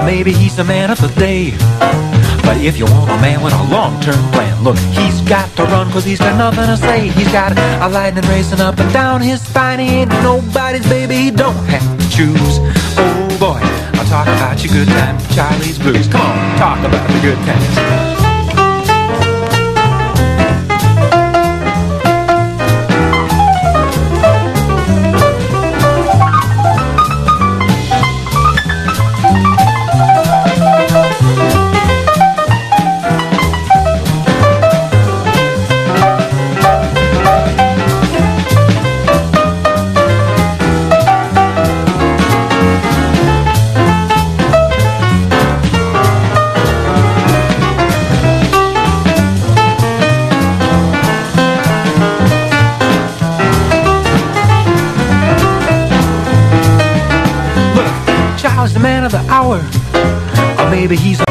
maybe he's the man of the day. But if you want a man with a long-term plan, look, he's got to run 'cause he's got nothing to say. He's got a lightning racing up and down his spine. He ain't nobody's baby, he don't have to choose. Oh boy, I'll talk about your good time, Charlie's Blues. Come on, talk about the good times. Charles, the man of the hour, or maybe he's